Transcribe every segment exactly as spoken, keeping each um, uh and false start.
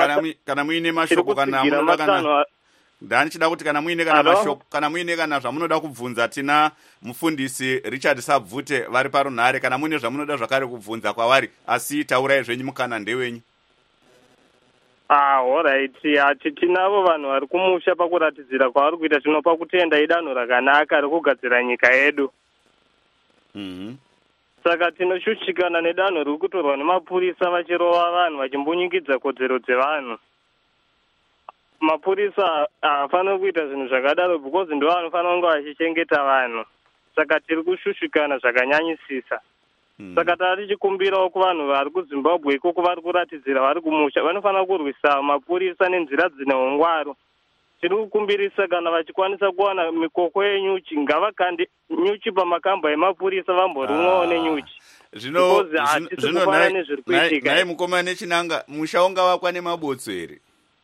kana kana muine mashoko kana munoda kana ndani chida kuti kana muine kana mashoko kana muine kana zvamunoda kubvunza tina mufundisi Richard Sabvute vari parunhare kana muine zvamunoda zvakare kubvunza kwavari asi taurai zvenyu mukana ndewenyu. Ah, alright. Tinavo vanhu vari kumusha pakuratidzira kwavari kuita tinopa kutenda idanho rakanaka rekugadzira nyika yedu. Mhm. Saka tinoshushikana nedanho riri kutorwa nemapurisa vachirova vanhu vachimbunyikidza kodzero dzevanhu. Mapurisa hafaniri kuita zvinhu zvakadaro because ndo anofanira kunge vachichengeta vanhu. Saka tiri kushushikana zvakanyanyisisa. Hmm. Saka tari tichikumbirawo kuvanhu vari kuZimbabwe ikoko vari kuratidzira vari kumusha vanofanira kurwisa mapurisa nenzira dzine ungwaru. Tiri kukumbirisa kana vachikwanisa kuwana mikoko yenyuchi ngavakande nyuchi pamakamba emapurisa vamborumwawo nenyuchi. Zvino zvino naye mukomana nechinanga musha unga wakwa nemabotso here?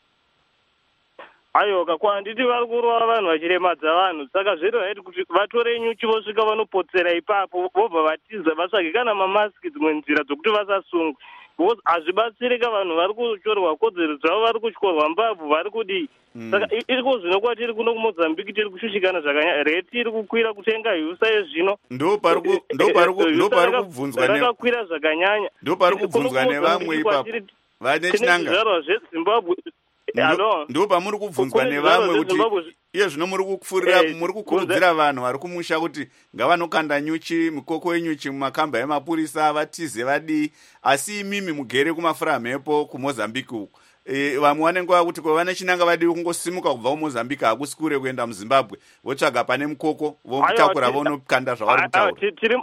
Ayoka kwanditi vari kurova vanhu vachiremadza vanhu saka zviro haiti kuti vatore nyuchi vosvika vanopotsera ipapo vobva vatiza vatsvage kana mamasiki dzimwe nzira dzokuti vasasungwe because hazvibatsirika vanhu vari kutorwa kodzero dzavo vari kutyorwa mbabvu vari kudii. Saka iko zvino kwatiri kuno kuMozambique tiri kushushikana zvakanyanya reti iri kukwira kutenga hiusa yezvino ndo pari ndo pari ndo pari kubvunzwa ne rakakwira zvakanyanya ndo pari kubvunzwa nevamwe ipapo vane chinanga zvaro zveZimbabwe ndo pamuri kubvunzwa nevamwe kuti iye zvino muri kufurira muri kukurudzira vanhu vari kumusha kuti ngavanokanda nyuchi mikoko yenyuchi mumakamba emapurisa vatize vadii asi imimi mugere kumafura mhepo kuMozambique uko vamwe vanenge vakuti kwavane chinanga vadiwi kungosimuka kubva kuMozambique hakusi kure kuenda muZimbabwe votsvaga pane mukoko vomutakura vonokanda zvavari kutaura.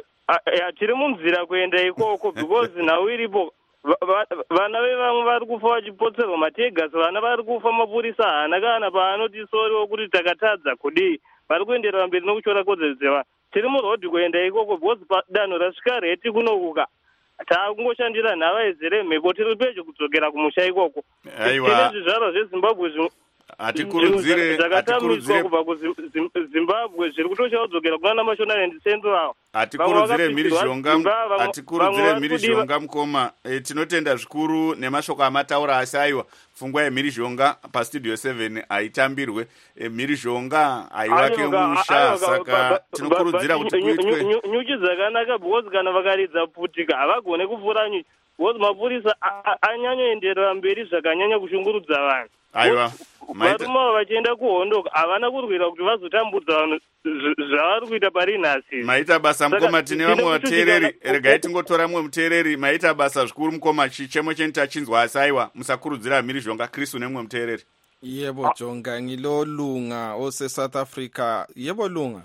Tiri munzira kuenda ikoko because nhau iripo vana vevamwe vari kufa vachipotserwa mategasi vana vari kufa mapurisa hana kana paanoti soriwo kuti takatadza kudii vari kuenderera mberi nokuchora kodzero dzevanhu. Tiri murodhi kuenda ikoko because padanho rasvika reti kunokuka taakungoshandira nhava yezere mhepo tiri pedyo kudzokera kumusha ikoko. Tine zvizvarwa zveZimbabwe zvimwe atikurudzire zvakatamiswa kubva kuZimbabwe zviri kutoshawo kudzokera kuna National and Central. Atikurudzire mhirizhonga atikurudzire mhirizhonga mukoma tinotenda zvikuru nemashoko amataura asi aiwa pfungwa yemhirizhonga pastudio seven haitambirwe mhirizhonga haiwake musha saka tinokurudzira kuti kuitwe nyuchi dzakanaka because kana vakaridza putika havagone kupfuura nyuchi because mapurisa anyanyoenderera mberi zvakanyanya kushungurudza vanhu. Aiwa varuma vachienda kuhondoka havana kurwira kuti vazotambudza vanhu zvavari kuita pari nhasi. Maita basa mukoma tine vamwe vateereri regai tingotora mumwe muteereri maita basa zvikuru mukoma chichemo cheni tachinzwa asi aiwa musakurudzira mhirizhonga Kristu nemumwe muteereri. Yebo Jonga ngilo Lunga ose South Africa. Yebo Lunga.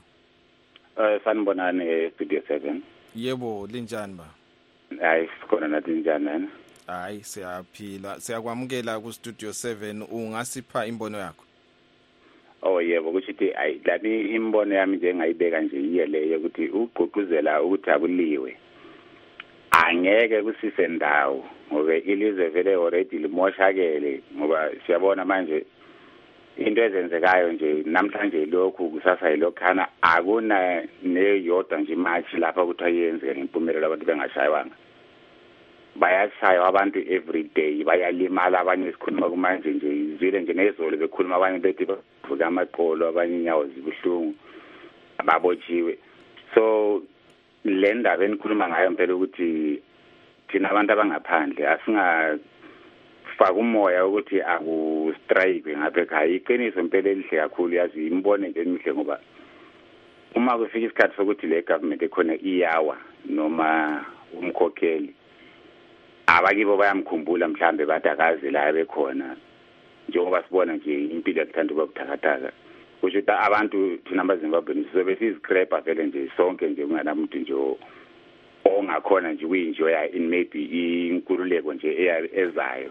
Eh sanibonani studio seven. Yebo linjani ba? Hayi sikhona nathi njani nana? Hayi siyaphila siyakwamukela ku studio seven ungasipha imbono yakho. Oh yebo kuthi ayi lani imbono yami nje ngayibeka nje iye leyo ukuthi ugqugquzela ukuthi akuliwe angeke kusise ndawo ngoba ilizwe vele already limoshakele ngoba siyabona manje into ezenzekayo nje namhlanje lokhu kusasa yilokhana akuna neyodwa nje imachi lapha ukuthi ayenze ngempumelelo abantu bengashaywanga bayashaywa abantu every day bayalimala abanye sikhuluma kumanje nje izile nje nezolo bekhuluma abanye bethi bavuka amaqolo abanye inyawo zibuhlungu ababotshiwe so le ndaba enikhuluma ngayo impela ukuthi thina abantu abangaphandle asinga faka umoya ukuthi aku strike ngapha ekhaya iqiniso impela elihle kakhulu yazi imbone nje emihle ngoba uma kufika isikhathi sokuthi le government ekhona iyawa noma umkhokheli abakibo bayamkhumbula mhlambe bathi akaze la bekhona njengoba sibona nje impilo yakuthanda ukuthakathaza kusho ukuthi abantu thina abaZimbabwe sizobe sizicrapper vele nje sonke nje kunganamuntu nje ongakhona nje uyinjoya in maybe inkululeko nje ezayo.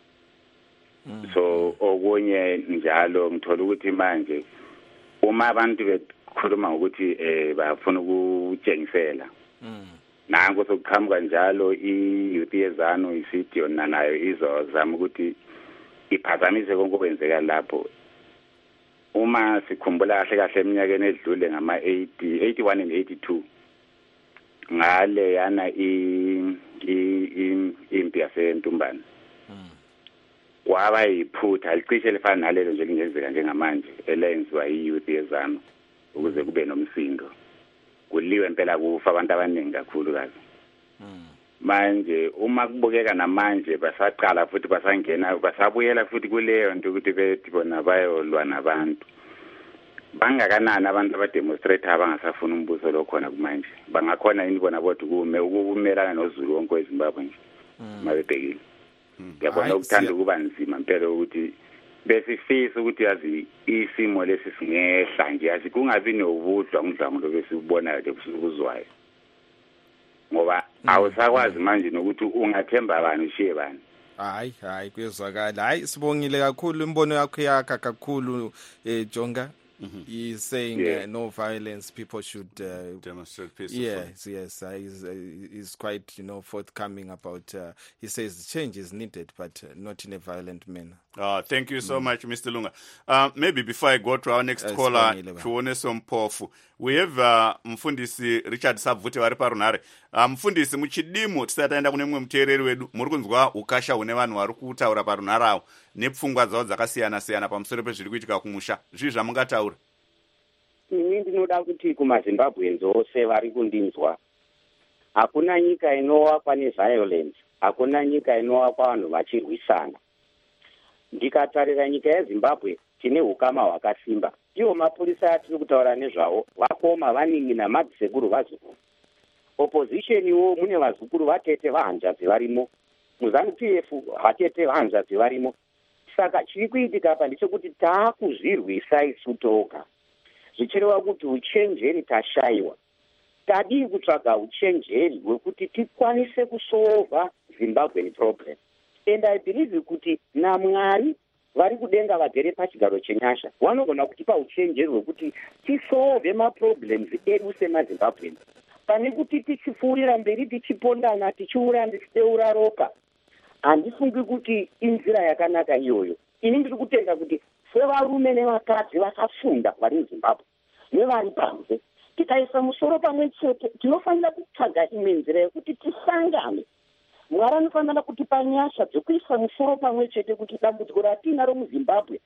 So okunye njalo ngithola ukuthi manje uma abantu bekhuluma ukuthi eh bafuna ukutshengisela nango sokuqhamuka njalo i-youth yezano isithi yona nayo izozama ukuthi iphazamise konke okwenzeka lapho. Uma sikhumbula kahle kahle eminyakeni edlule ngama eighty-one and eighty-two ngale yana i impi yaseNtumbane kwaba yiphutha licishe lifana nalelo nje lingenzeka njengamanje elenziwa i-youth yezanu ukuze kube nomsindo kuliwe impela kufa abantu abaningi kakhulu kazi manje uma kubukeka namanje basaqala futhi basangena basabuyela futhi kuleyo nto ukuthi bethi bona bayolwa nabantu bangakanani abantu abademonstrate abangasafuna umbuso lo khona kumanje bangakhona yini bona bodwa kume ukumelana noZulu wonke eZimbabwe nje mabebhekile yabona ukuthanda ukuba nzima impela ukuthi besifisa ukuthi yazi isimo lesi singehla nje yazi kungabi nobudwa ngidlango lo besibona nje kusukuzwayo ngoba awusakwazi manje nokuthi ungathemba bani ushiye bani. Hayi hayi kuyezwakala. Hayi sibongile kakhulu imbono yakho yakha kakhulu eh Jonga. Mm-hmm. He's saying yeah. uh, no violence, people should uh, demonstrate peacefully. Yes, yes, uh, he's, uh, he's quite, you know, forthcoming about, uh, he says change is needed, but uh, not in a violent manner. Uh, thank you so mm. much, Mister Lunga. Uh, maybe before I go to our next uh, caller, tuone sompofu. We have uh, Mfundisi Richard Sabvute vari parunare. Uh, Mfundisi muchidimo tisataenda kune mumwe muteereri wedu muri kunzwa ukasha une vanhu vari kutaura parunare avo nepfungwa dzavo dzakasiyana siyana pamusoro pezviri kuitika kumusha. Zvii zvamungataura? Ini ndinoda kuti kumaZimbabweans ose vari kundinzwa hakuna nyika inovakwa neviolence, hakuna nyika inovakwa vanhu vachirwisana. Ndikatarira nyika yeZimbabwe tine ukama hwakasimba. Ivo mapurisa atiri kutaura nezvavo vakoma vaning'ina madzikuru vazukuru. Opposition iwo mune vazukuru vatete vahanzvadzi varimo. MuZanu-P F vatete vahanzvadzi varimo. Saka chiri kuitika apa ndechekuti taakuzvirwisa isu toga. Zvichireva kuti uchenjeri tashayiwa. Tadii kutsvaga uchenjeri hwekuti tikwanise kusolva Zimbabwean problem. And I believe kuti naMwari vari kudenga vagere pachigaro chenyasha vanogona kutipa uchenjeri hwekuti tisolve maproblems edu semaZimbabweans. Pane kuti tichipfuurira mberi tichipondana tichiuraya tichideura ropa. Handifungi kuti inzira yakanaka iyoyo. Ini ndiri kutenda kuti sevarume nevakadzi vakafunda vari muZimbabwe nevari panze tikaisa musoro pamwe chete tinofanira kutsvaga imwe nzira yekuti tisangane. Mwari anofanira kutipa nyasha dzekuisa musoro pamwe chete kuti dambudziko ratinaro muZimbabwe,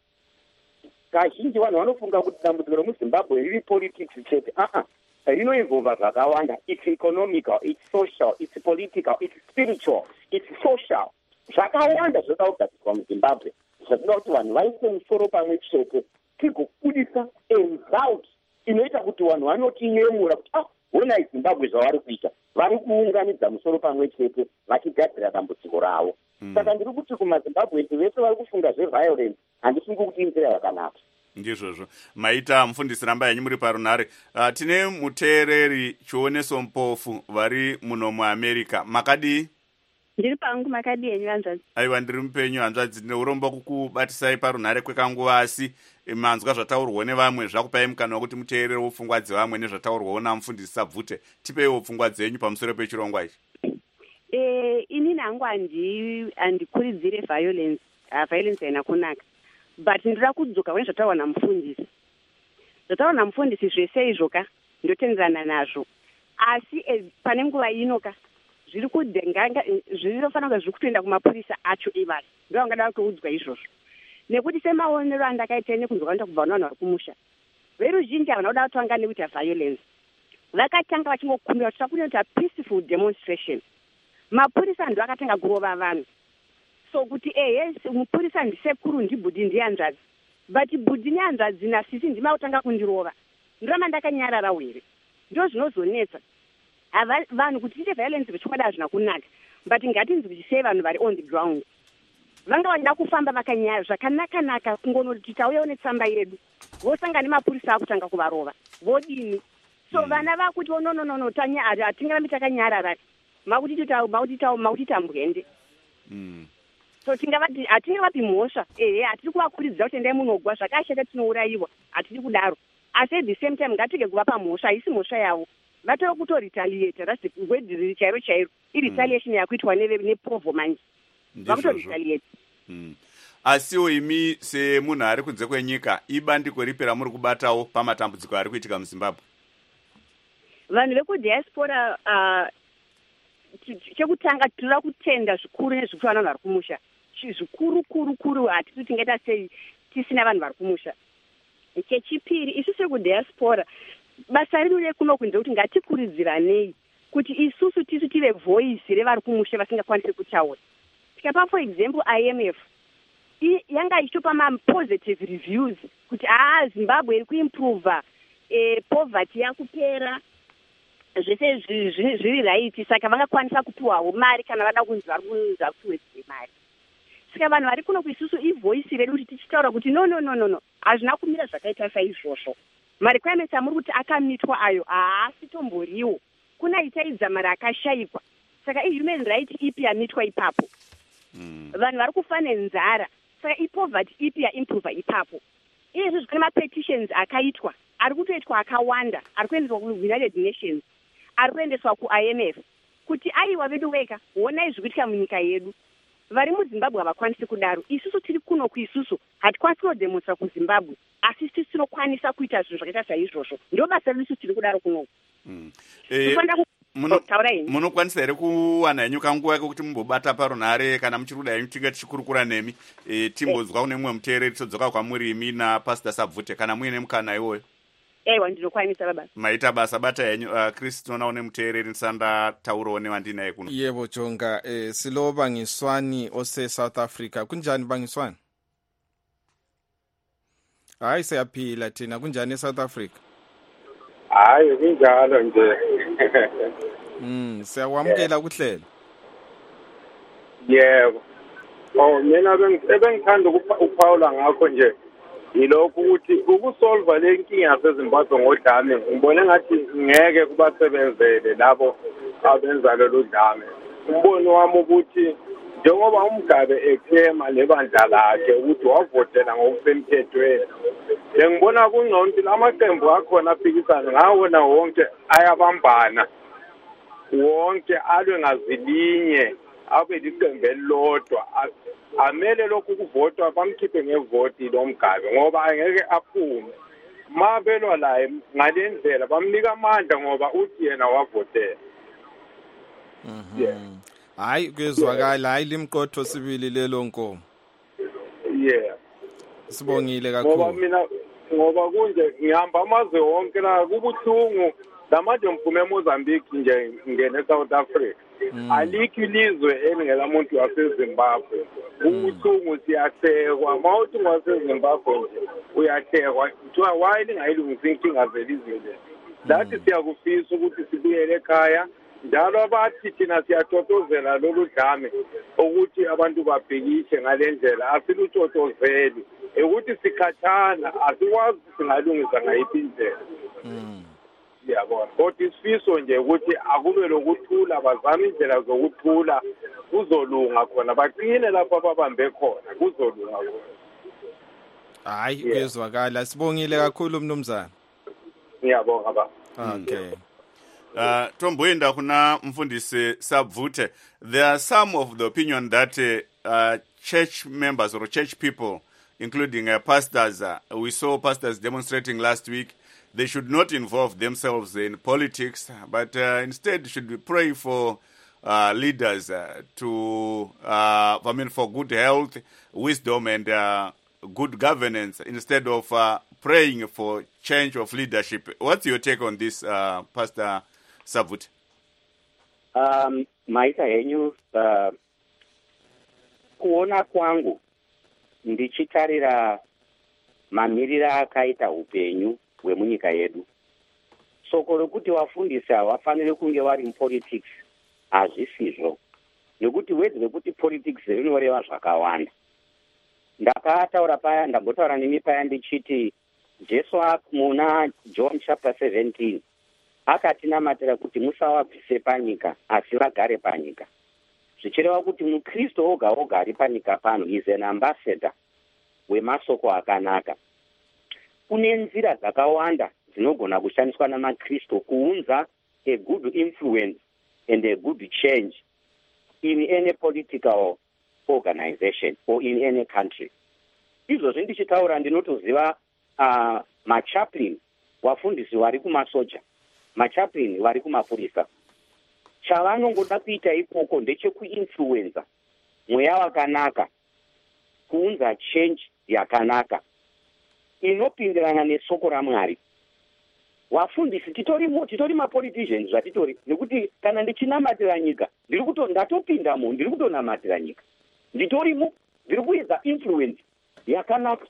kazhinji vanhu vanofunga kuti dambudziko remuZimbabwe riri politics chete. aa rinoinvolva zvakawanda. It's economical, it's social, it's political, it's spiritual, it's social. Zvakawanda zvoda kugadzirwa muZimbabwe zvinoda kuti vanhu vaise musoro pamwe chete tigobudisa result inoita kuti vanhu vanotinyemura kuti ah honai Zimbabwe zvavari kuita, vari kuunganidza musoro pamwe chete vachigadzira dambudziko ravo. Saka ndiri kuti kumaZimbabwe vese vari kufunga zveviolence handifungi kuti inzira yakanaka. Ndizvozvo maita Mufundisi rambai henyu muri parunare. Uh, tine muteereri Chioneso Mpofu vari muno muAmerica. Makadii? Ndiri pangu. Makadii henyu hanzvadzi? Aiwa ndiri mupenyu hanzvadzi. Ndine urombo kukubatisai parunare kwekanguva asi manzwa zvataurwa nevamwe zvakupai mukana wekuti muteerere pfungwa dzevamwe nezvataurwawo naMufundisi Sabvute. Tipeiwo pfungwa dzenyu pamusoro pechirongwa ichi. Eh, inini hangu handi handikurudzire violence. Uh, violence haina kunaka. But ndira kudzoka kune zvataurwa naMufundisi. Zvataurwa naMufundisi zvese izvoka ndotenderana nazvo. Asi eh, pane nguva inoka zviri kudhenganga zvinofanira kunge zviri kutoenda kumapurisa acho ivasi. Ndo angada kuudzwa izvozvo. Nekuti semaonero andakaita nekunzwa kwanoita kubva vanhu vari kumusha. Veruzhinji havana kuda kutanga nekuita violence. Vakatanga vachingokumbira kuti takunoita peaceful demonstration. Mapurisa ndo akatanga kurova vanhu. So kuti eh yes mupurisa ndisekuru ndibhudhi ndiyanzvadzi. But bhudhi neyanzvadzi nasisi ndima kutanga kundirova. Ndoramba ndakanyarara were. Ndo zvinozonetsa. Ava vanhu kuti tiite violence vechokwadi hazvina kunaka. But ngatinzi kuchisei vanhu vari on the ground. Vanga vachida kufamba vakanyara zvakanaka naka kungonoti tauyawo netsamba yedu. Vosangana nemapurisa akutanga kuvarova. Vodini. So mm. vana vakuti no no no no tanya atingarambi takanyarara. Makuti titawo makuti tawo makuti tambwende. Mm. So tingavati atingavapi mhosva ehe atiri kuvakurudzira kuti endai munogwa zvakashata tinourayiwa atiri kudaro. Asi at the same time ngatige kuvapa mhosva haisi mhosva yavo. Vatoo kutoretaliate rasi gwedhiri chairo chairo iretaliation mm. yakuitwa neprovo manje. Vakutoretaliate. Mm. Asiwo imi semunhu ari kunze kwenyika ibandiko ripi ramuri kubatawo pamatambudziko ari kuitika muZimbabwe? Vanhu vekudiaspora uh, chekutanga tinoda kutenda zvikuru nezvikuti vanhu vari kumusha. zvikuru kuru kuru hatisi tingaita sei tisina vanhu vari kumusha. Chechipiri, isusu kudhiaspora basa redu rekuno kunze kuti ngatikuridziranei kuti isusu tisu tive voice revari kumusha vasingakwanisi kutaura. Tikapa for example I M F yanga ichitopa ma-positive reviews kuti aa Zimbabwe iri kuimprova, eh, poverty yakupera, zvese zviri right, saka vangakwanisa kupiwawo mari kana vada kunzi vari kuza kuwedzere mari. Saka vanhu vari kuno kuisusu ivoice redu kuti tichitaura kuti no no no no no hazvina kumira zvakaita saizvozvo. Marequirements amuri kuti akamitwa ayo haasi tomboriwo, kunaitaidza mari akashayikwa. Saka i-human right ipi yamitwa ipapo. Mm. Vanhu vari kufa nenzara, saka ipoverty ipi yaimprova ipapo. Izvi zvine mapetitions akaitwa, ari kutoitwa akawanda, ari kuendeswa kuUnited Nations, ari kuendeswa kuI M F, kuti aiwa vedu weka, honai zvikuitika munyika yedu. Vari muZimbabwe havakwanisi kudaro. Isusu tiri kuno kuisusu hatikwanisi kunodemonstra kuZimbabwe, asi tisi tinokwanisa kuita zvinhu zvakaita saizvozvo. Ndo basa redu isusu tiri kudaro kuno. Mm. Eh, munokwanisa here kuwana henyu kanguva yekuti mumbobata parunhare kana muchiri kuda henyu tinge tichikurukura nemi, e, timbonzwa kune mumwe muteereri todzoka kwamuri imi naPastor Sabvute kana muine mukana iwoyo? Ewa, ndinokwanisa baba. Maita basa bata henyu. uh, Chris tinoona une muteereri ndisanda taurawo newandinaye kuno. Yebo Jonga, eh, silo Bangiswani ose South Africa. Kunjani Bangiswani? Hayi siyaphila thina, kunjani eSouth Africa? Hayi kunjalo nje. Mm, siyakwamukela kuhlelo. Yebo. Oh, mina bengithanda ukuphawula ngakho nje. Yilokho ukuthi ukusolva le nkinga yaseZimbabwe ngodlame ngibone ngathi ngeke kubasebenzele labo abenza lolu dlame. Umbono wami ukuthi njengoba uMgabe ekhema lebandla lakhe ukuthi wavotela ngokusemthethweni, ngibona kungcono ukuthi lamaqembu akhona aphikisana ngawo na wonke ayabambana, wonke alwe ngazilinye, abe liqembu elilodwa, amele lokhu kuvotwa bamkhiphe ngevoti lo Mgabe ngoba angeke aphume. Mabelwa laye ngale ndlela bamnika amandla ngoba uthi yena wavotela. Mhm. Yeah. Hayi kuyezwakala, hayi limqotho sibili lelo nkomo. Yeah. Sibongile kakhulu. Ngoba mina ngoba kunje ngihamba amazwe wonke la kubuhlungu, lamanje ngiphume eMozambique nje ngene eSouth Africa. Mm. Alikho ilizwe elingela muntu waseZimbabwe. Ubuhlungu siyahlekwa, mawuthi waseZimbabwe nje uyahlekwa. Kuthiwa why lingayilungisa inkinga zelizwe. Lathi siyakufisa ukuthi sibuyele ekhaya, njalo abathi thina siyatotozela lolu dlame ukuthi abantu babhekishe ngale ndlela, asilutotozeli ukuthi sikhathana, asikwazi singalungisa ngayiphi indlela. Mm. Yabona, kodwa isifiso nje ukuthi akube lokuthula, bazame indlela zokuthula, kuzolunga khona, baqine lapho ababambe khona, kuzolunga khona. Hayi kuyezwakala, sibongile kakhulu mnumzana. Ngiyabonga baba. Okay. Uh, Tomboenda kuna mfundisi Sabvute, there are some of the opinion that uh, uh, church members or church people, including uh, pastors, uh, we saw pastors demonstrating last week, they should not involve themselves in politics, but uh, instead should pray for uh, leaders uh, to, uh, I mean, for good health, wisdom, and uh, good governance, instead of uh, praying for change of leadership. What's your take on this, uh, Pastor Sabvute? Um, maita henyu, uh, kuona kwangu ndichitarira mamirira akaita upenyu hwemunyika yedu. Soko rekuti wafundisi hawafaniri kunge vari mupolitics hazvisizvo, nekuti wedzi rekuti politics rinoreva zvakawanda. Ndakataura paya, ndambotaura nemi paya ndichiti Jesu muna John chapter seventeen akatinamatira kuti musavabvise panyika asi vagare panyika. Zvichireva kuti muKristu oga oga ari panyika pano is an ambassador wemasoko akanaka. Kune nzira dzakawanda dzinogona kushandiswa namaKristu kuunza a good influence and a good change in any political organization or in any country. Izvozvo ndichitaura ndinotoziva uh, machaplain, wafundisi vari kumasoja, machaplain vari kumapurisa. Chavanongoda kuita ikoko ndechekuinfluenza mweya wakanaka tinoda change yakanaka inopindirana nesoko raMwari. Wafundisi titorimo titori mapoliticians zvatitori nekuti kana ndichinamatira nyika ndiri kuto ndatopindamo ndiri kutonamatira nyika nditorimo ndiri kuedza influence yakanaka.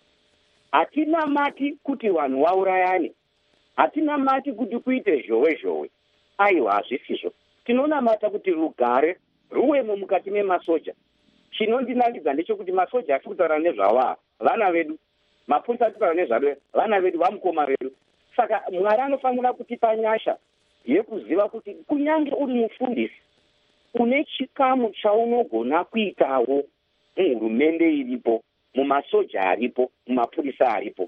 Hatinamati kuti vanhu vaurayane, hatinamati kuti kuite zhowe zhowe. Aiwa, hazvisizvo. Tinonamata kuti rugare ruwemo mukati memasoja. Chinondinakidza ndechekuti masoja asi kutaura nezvavo vana vedu, mapurisa kutaura nezvavo vana vedu, vamukoma vedu. Saka Mwari anofanira kutipa nyasha yekuziva kuti kunyange uri mufundisi une chikamu chaunogona kuitawo muhurumende iripo, mumasoja aripo, mumapurisa aripo.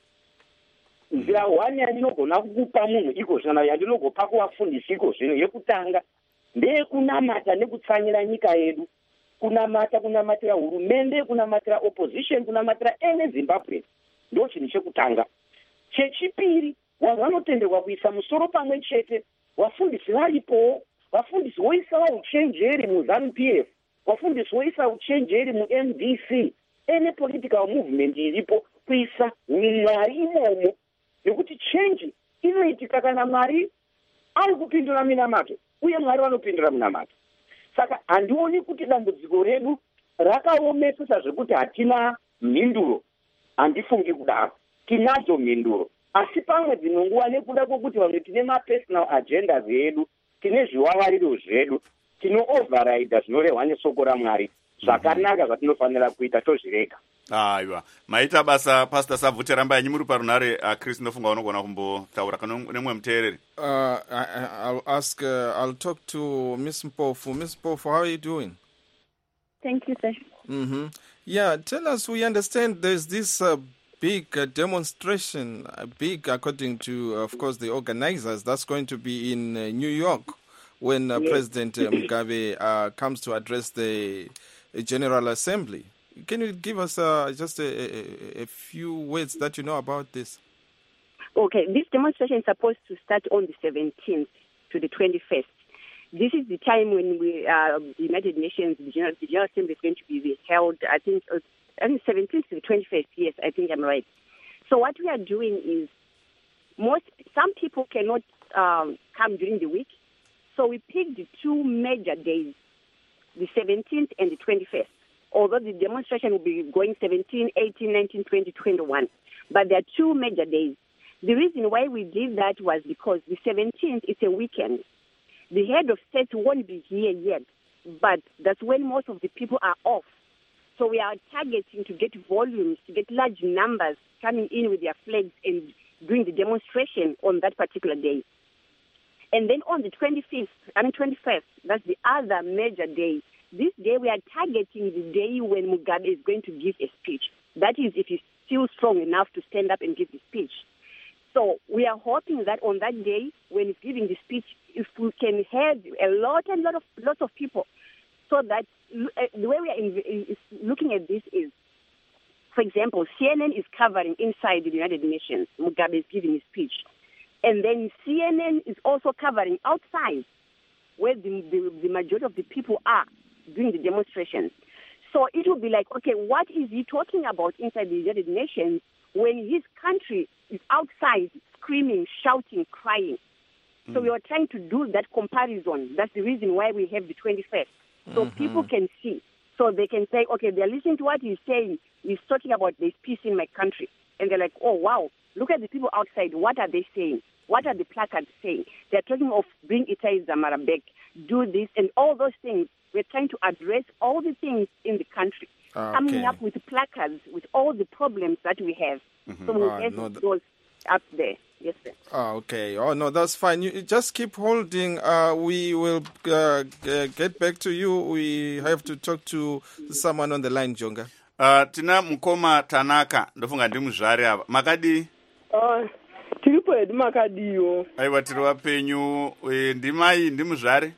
Nzira hwani yandinogona kukupa munhu iko zvino yandinogopa kuvafundisi iko zvino yekutanga ndeyekunamata nekutsanyira nyika yedu, kunamata kunamatira hurumende, kunamatira opposition, kunamatira ene Zimbabwe. Ndo chinhu chekutanga. Chechipiri, vanhu vanotenderwa kuisa musoro pamwe chete. Vafundisi varipo, vafundisi voisa uchenjeri muZANU P F, vafundisi voisa uchenjeri muN D C, ene political movement iripo kuisa Mwari imomo, nekuti change inoitika kana Mwari ari kupindura minamato uye Mwari vanopindura minamato. Saka handioni kuti dambudziko redu rakaomesesa zvekuti hatina mhinduro. Handifungi kudaro, tinadzo mhinduro, asi pamwe dzimwe nguva nekuda kwokuti vamwe tine mapersonal agendas edu, tine zviwavariro zvedu, tino override zvinorehwa nesoko raMwari. Zvakanaka zvatinofanira kuita tozvireka. Aiwa, maita basa Pastor Savute Rambanyi muri parunare. uh, Chris ndofunga unogona kumbotaura kana nemwe muteereri. Uh, I, I'll ask, uh, I'll talk to Miss Mpofu. Miss Mpofu, how are you doing? Thank you, sir. Mm-hmm. Yeah, tell us, we understand there's this uh, big uh, demonstration, uh, big according to, uh, of course, the organizers, that's going to be in uh, New York when uh, yes. President uh, Mugabe uh, comes to address the uh, General Assembly. Can you give us uh, just a, a, a few words that you know about this? Okay, this demonstration is supposed to start on the seventeenth to the twenty-first. This is the time when we, uh, the United Nations, the General, the General Assembly is going to be held, I think, uh, I think seventeenth to the twenty-first, yes, I think I'm right. So what we are doing is, most some people cannot um, come during the week, so we picked the two major days, the seventeenth and the twenty-first. Although the demonstration will be going seventeen, eighteen, nineteen, twenty, twenty-one. But there are two major days. The reason why we did that was because the seventeenth is a weekend. The head of state won't be here yet, but that's when most of the people are off. So we are targeting to get volumes, to get large numbers coming in with their flags and doing the demonstration on that particular day. And then on the twenty-fifth, I mean twenty-first, that's the other major day. This day we are targeting the day when Mugabe is going to give a speech. That is, if he's still strong enough to stand up and give the speech. So we are hoping that on that day, when he's giving the speech, if we can have a lot and lot of lots of people, so that uh, the way we are in, is looking at this is, for example, C N N is covering inside the United Nations. Mugabe is giving his speech, and then C N N is also covering outside, where the, the, the majority of the people are doing the demonstrations. So it will be like, okay, what is he talking about inside the United Nations when his country is outside screaming, shouting, crying? Mm. So we are trying to do that comparison. That's the reason why we have the twenty-first. So mm-hmm. people can see. So they can say, okay, they're listening to what he's saying. He's talking about there's peace in my country. And they're like, oh, wow, look at the people outside. What are they saying? What are the placards saying? They're talking of bring Itai Dzamara back, do this, and all those things. We're trying to address all the things in the country, okay. coming up with placards with all the problems that we have. Mm-hmm. So we oh, have no, those up there. Yes, sir. Oh, okay. Oh, no, that's fine. You just keep holding. Uh, we will uh, get back to you. We have to talk to someone on the line, Jonga. Uh, tina Mukoma Tanaka. Ndofunga ndi muzvare ava. Makadi? Uh, tiripo edu makadiyo. Aiwa tiri wapenyu. Ndimai ndi muzvare?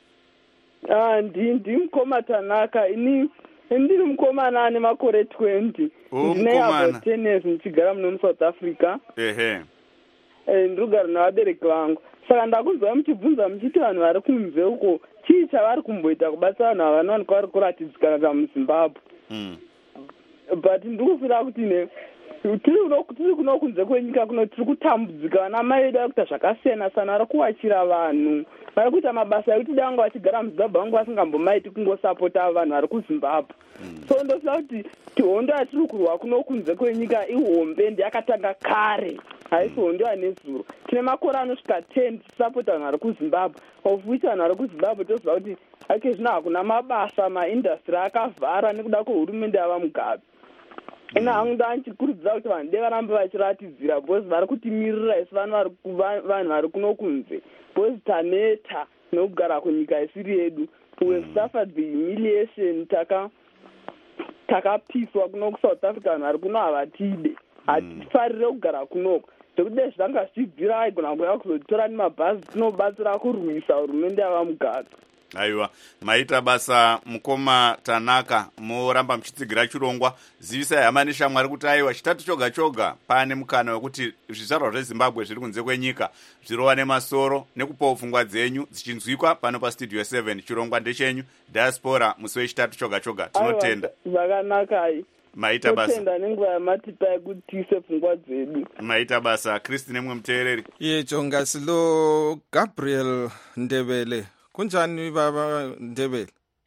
Ah, ndi ndi Mukoma Tanaka. Ini ndiri mukomana ane makore twenty. Oh, ndine about ten years ndichigara muno muSouth Africa. Ehe. Eh, ndogara navabereki vangu. Saka ndakunzwa muchibvunza muchiti vanhu vari kunze uko chii chavari kumboita kubatsira vanhu havanowanikwa vari kuratidzikana muZimbabwe. Mm. but ndikufira kuti ne tiri kuno kunze kwenyika kuno tiri kutambudzika vana mai vedu vari kuita zvakasiyana sana vari kuwachira vanhu vari kuita mabasa ekuti dai vanga vachigara muzimbabwe vanga vasingambomaiti kungosapota vanhu vari kuzimbabwe. So ndofira kuti tihondo yatiri kurwa kuno kunze kwenyika ihombe ndeyakatanga kare haisi hondo yanezuro. Tine makore anosvika ten tisapota vanhu vari kuzimbabwe of which vanhu vari kuzimbabwe toziva kuti ake zvino hakuna mabasa maindastry akavhara nekuda kwehurumende yava mugabe. Ina hangu ndanchikurudzira kuti vanhu dei varambe vachiratidzira bhozi vari kutimirira isi vanhu vari kuno kunze bhozi taneta nekugara kunyika isiri yedu. We have suffered the humiliation taka takapiswa kuno kuSouth Africa vanhu vari kuno havatide hatifarire kugara kunoko zvekuti dei zvanga zvichibvira aigona kuuya kuzotora nemabhazi tinobatsira kurwisa hurumende yava mugabe. Aiwa, maita basa mukoma Tanaka moramba muchitsigira chirongwa zivisai hama neshamwari kuti aiwa chitatu choga choga pane mukana wekuti zvizvarwa zveZimbabwe zviri kunze kwenyika zvirova nemasoro nekupawo pfungwa dzenyu dzichinzwikwa pano pastudio seven. Chirongwa ndechenyu Diaspora musi wechitatu choga choga. Tinotenda zvakanaka maita basa totenda nenguva yamatipai kuti tiise pfungwa dzedu. Maita basa Kristi nemwe muteereri. Iye chonga silo Gabriel Ndebele. Kunjani baba Ndebele?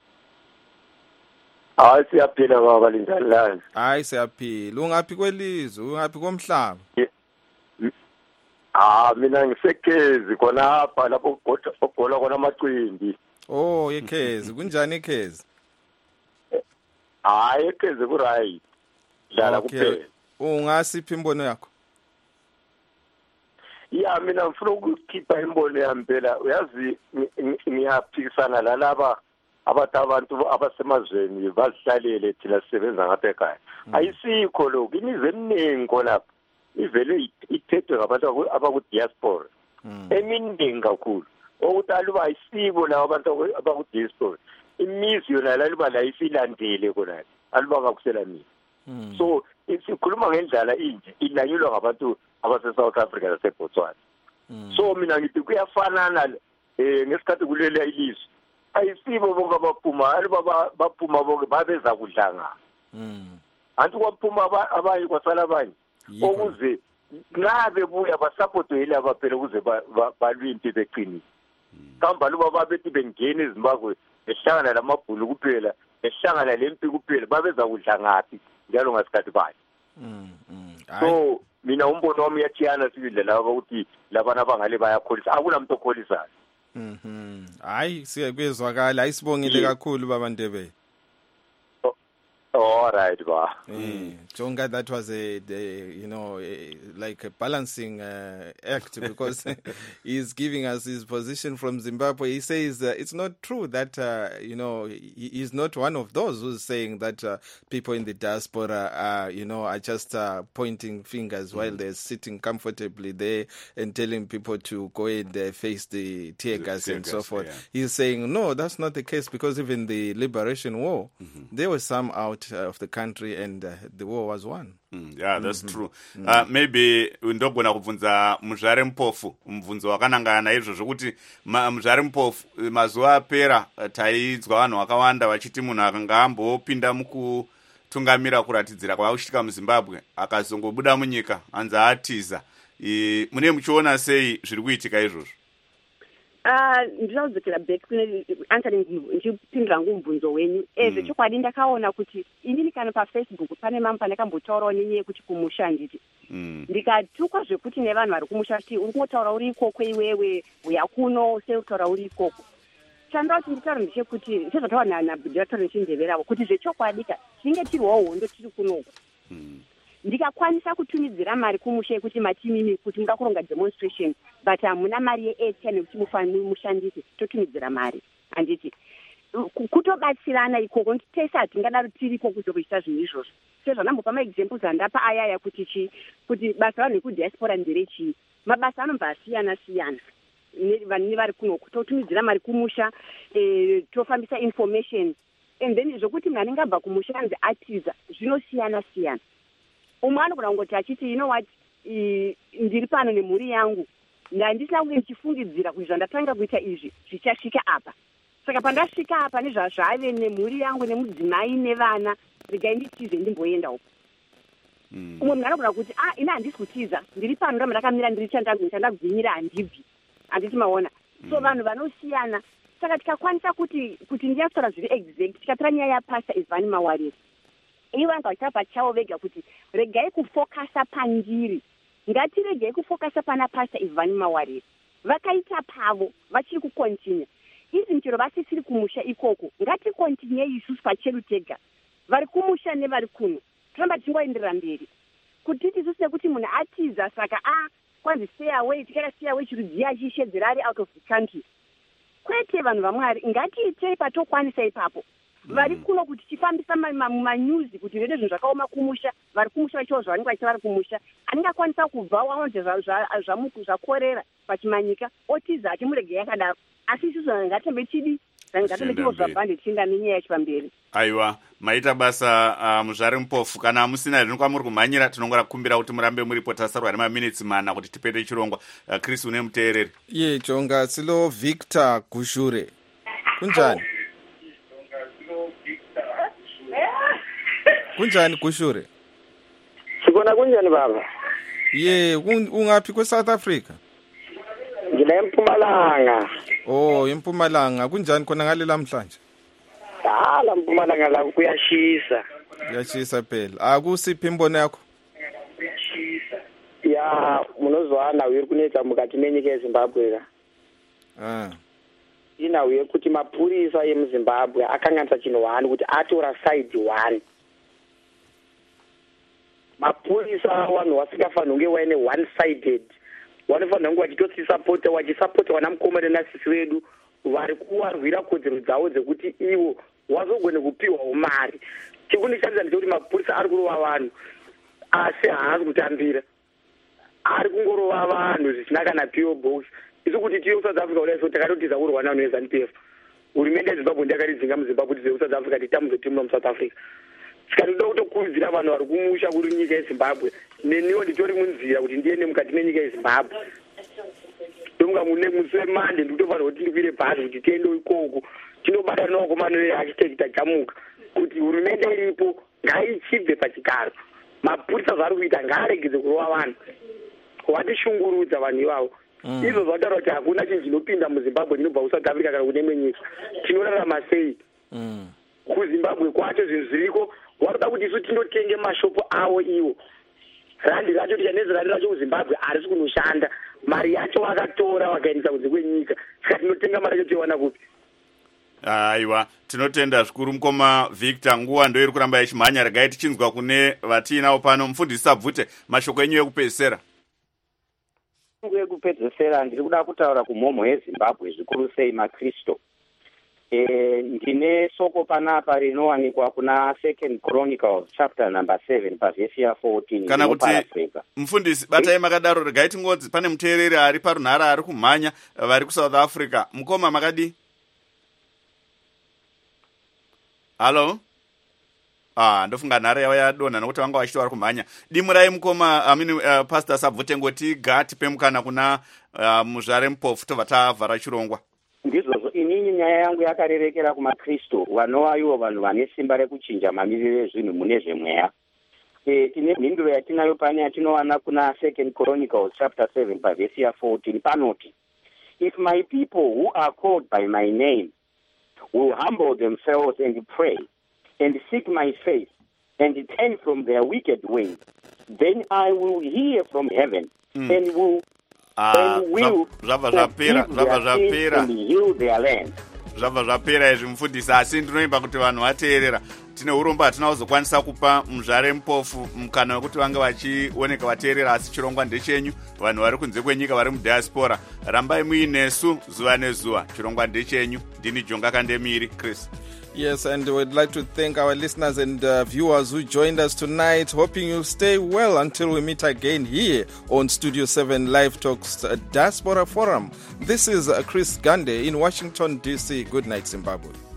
Hayi siyaphila baba linjani? Hayi siyaphila. Ungaphi kwelizwe? Ungaphi komhlaba? Ah mina ngisekhezi khona apha lapho ogola khona amaqindi. Oh ekhezi. Kunjani ekhezi? Hayi ekhezi ku right. Dlala kuphela. Ungasiphi imbono yakho? Ya mina ngifuna ukukhipha imbono yami phela uyazi ngiyaphikisana lalaba abathi abantu abasemazweni bazihlalele thina sisebenza ngapha ekhaya. Ayisikho lokho imizi eminingi khona ivele ithethwe ngabantu abaku-diaspora eminingi kakhulu okuthi aluba ayisibo labo abantu abaku-diaspora imizi yona laluba la isilandele khona aluba ngakusela mina. So sikhuluma ngendlela inje ilanyulwa ngabantu abase-South Africa naseBotswana. So mina ngithi kuyafanana eh ngesikhathi kulela ilizwe ayisibo bonke abaphuma aluba baphuma bonke babeza kudlanga. Anti kwaphuma abanye kwasala abanye okuze ngabe buya basapotwe yile abaphela ukuze balwimpi beqinile. Kamba luba babethi bengena eZimbabwe ehlangana lamabhulu kuphela ehlangana lempi kuphela babeza kudla ngapi njalo ngasikhathi bayo. So mina umbono wami yathiyana sibile laba ukuthi labana abangale bayakholisa akunamuntu okholisayo. Mhm. Hayi siyabezwakala ayisibongile kakhulu baba Ndebele. All right, ba. Mm. Jonga, that was a, a you know a, like a balancing uh, act because he's giving us his position from Zimbabwe. He says uh, it's not true that uh, you know he is not one of those who's saying that uh, people in the diaspora are you know are just uh, pointing fingers mm. while they're sitting comfortably there and telling people to go and uh, face the tear gas and so forth. Yeah. He's saying no, that's not the case because even the Liberation War, mm-hmm. there were some out of the country and uh, the war was won. Mm, yeah, that's mm-hmm. true. Mm-hmm. Uh, maybe ndogona kubvunza muzvare mpofu mubvunzo wakanangana izvozvo kuti muzvare mpofu mazuva apera taidzwa vanhu vakawanda vachiti munhu akanga ambopinda mukutungamira kuratidzira kwavakushitika muZimbabwe akazongobuda munyika anzi atiza. Mune muchiona sei zviri kuitika izvozvo? Ah, ndinodzokera back kune answering ndichipindura ngumubvunzo wenyu. Eh zvechokwadi ndakaona kuti inini kana paFacebook pane mamwe pandakambotaurawo nenyaya yekuti kumusha nditi. Ndikatukwa zvekuti nevanhu vari kumusha kuti uri kungotaura uri ikoko iwewe uya kuno seutaura uri ikoko. Chandau kuti nditaura ndechekuti sezvataura nabhudhiratori nechindeverawo kuti zvechokwadi ka tinge tiriwo hondo tiri kunoko. Ndikakwanisa kutumidzira mari kumusha kuti matimimi kuti mungakuronga demonstration but hamuna mari yeairtime kuti mufanire mushandise totumidzira mari anditi kutobatsirana ikoko tese hatingadaro tiripo kuzokuita zvinhu izvozvo sezvanambopa maexamples andapa ayaya kuti chi kuti basa vanhu vekudiaspora nderechii mabasa anobva asiyana siyana vanhu vari kunoko totumidzira mari kumusha eh, tofambisa information and then zvokuti munhu anenge abva kumusha anzi atiza zvinosiyana siyana. Umwe anogona kungoti achiti you know what ndiri pano nemhuri yangu ndandisina kunge ndichifungidzira kuti zvandatanga kuita izvi zvichasvika apa saka pandasvika apa nezvazvave nemhuri yangu nemudzimai nevana regai nditize ndimboenda uko umwe munhu anogona kuti ah ina handisi kutiza ndiri pano ramba ndakamira ndiri chandagwinyira handibvi handiti maona so vanhu vanosiyana saka tikakwanisa kuti kuti ndiyataura zviri exact tikatora nyaya yapastor Ivhani Mawarire ivo vanga vachita pachavo vega kuti regai kufokasa pandiri ngatiregei kufokasa pana pastor Ivhani Mawarire vakaita pavo vachiri kukontinya izi chero vasisiri kumusha ikoko ngatikontinye isusu pachedu tega vari kumusha nevari kuno toramba tichingoenderera mberi kuti tisusu nekuti munhu atiza saka a kwanzi stay away tikaita stay away chirudziya achishedzera ari out of the country kwete vanhu vamwari ngatiitei patokwanisa ipapo vari kuno kuti tifambisa mumanyuzi kuti rede zvinhu zvakaoma kumusha vari kumusha vachiwa zvavanenge vachiita vari kumusha anenge akwanisa kubva waonje zvakorera pachimanyika otiza achimuregei yakadaro asi isusu ngatembe chidi ngatembe chivo zvabhande tichinda nenyaya yacho pamberi. Aiwa maita basa uh, muzvare mupofu kana hamusina zvino kwamuri kumhanyira tinongora kukumbira kuti murambe muripo tasarwa nemaminitsi mana kuti tipede chirongwa. uh, Chris une muteereri ye chonga silo Victor Gushure kunjani kunjani Gushure sikona kunjani baba ye ungapi kwe South Africa ngila eMpumalanga. Oh eMpumalanga kunjani khona ngale lamhlanje ah la Mpumalanga la kuyashisa kuyashisa phela akusiphi imbono yakho ya munozwana uri kunetsa mukati menyika yeZimbabwe ka ah ina uye kuti mapurisa emuZimbabwe akanganisa chinhu wani kuti atora side one mapurisa vanhu vasingafaniri kunge vaine one sided vanofanira kunge vachitosisapota vachisapota vana mukomana nasisi vedu vari kuvarwira kodzero dzavo dzekuti ivo vazogone kupiwawo mari. chekundishandisa ndechekuti mapurisa ari kurova vanhu asi haasi kutambira ari kungorova vanhu zvisina kana P O box. Isu kuti tiye kuSouth Africa kudai so takatotiza kurwa nano neZANU-P F hurumende yeZimbabwe ndiyakaridzinga muZimbabwe tize kuSouth Africa titamudze timu muSouth Africa tikatoda kutokurudzira vanhu vari kumusha kuri nyika yeZimbabwe neniwo nditori munzira kuti ndiende mukati menyika yeZimbabwe ndomunga mune musi wemande ndikutofanira kuti ndikwire bhazi kuti tiende ikoko tinobatana navakomana vearchitecta Jamuka kuti hurumende iripo ngaichibve pachigaro mapurisa zvari kuita ngaaregedze kurova vanhu watishungurudza vanhu ivavo. Mm. Izvo zvataura kuti hakuna chinhu chinopinda muZimbabwe chinobva kuSouth Africa kana kune imwe nyika tinorarama sei. Mm. kuZimbabwe kwacho zvinhu zviriko waruda kuti isu tindotenge mashopo avo iwo randi racho tichanezi randi racho kuZimbabwe harisi kunoshanda mari yacho wakatora wakaendesa kunze kwenyika saka tinotenga mari yacho toiwana kupi. Aiwa tinotenda zvikuru mukoma Victor nguva ndo iri kuramba ichimhanya regai tichinzwa kune vatiinawo pano mufundisi Sabvute mashoko enyu ekupedzisira. ekupedzisira ndiri kuda kutaura kumhomho yeZimbabwe zvikuru sei maKristo. E, ndine soko panapa rinowanikwa kuna Second Chronicles chapter number seven pavhesi ya fourteen kana kuti mufundisi batai makadaro regai tingodzi pane muteereri ari parunhara ari kumhanya vari kuSouth Africa mukoma makadi. Halo ah ndofunga nhare yavo yadonha nokuti vanga vachiti vari kumhanya dimurai mukoma I mean, uh, Pastor Sabvute ngoti gati pemukana kuna uh, muzvare mupofu tobva tavhara chirongwa. Ndizvozvo inini nyaya yangu yakarerekera kumaKristu vanova ivo vanhu vane simba rekuchinja mamiriro ezvinhu mune zvemweya. E, tine mhinduro yatinayo pane yatinowana kuna Second Chronicles chapter seven pavhesi ya fourteen panoti, if my people who are called by my name will humble themselves and pray and seek my face and turn from their wicked ways, then I will hear from heaven mm. and will Ah, zvabva zvapera zvabva zvapera zvabva zvapera izvi mufundisi asi ndinoimba kuti vanhu vateerera tine urombo hatina kuzokwanisa kupa muzvare mupofu mukana wekuti vange vachioneka vateerera asi chirongwa ndechenyu vanhu vari kunze kwenyika vari mudiaspora rambai muinesu zuva nezuva chirongwa ndechenyu ndini Jonga Kandemiri Chris. Yes, and we'd like to thank our listeners and uh, viewers who joined us tonight, hoping you'll stay well until we meet again here on Studio seven Live Talks uh, Diaspora Forum. This is uh, Chris Gande in Washington, D C. Good night, Zimbabwe.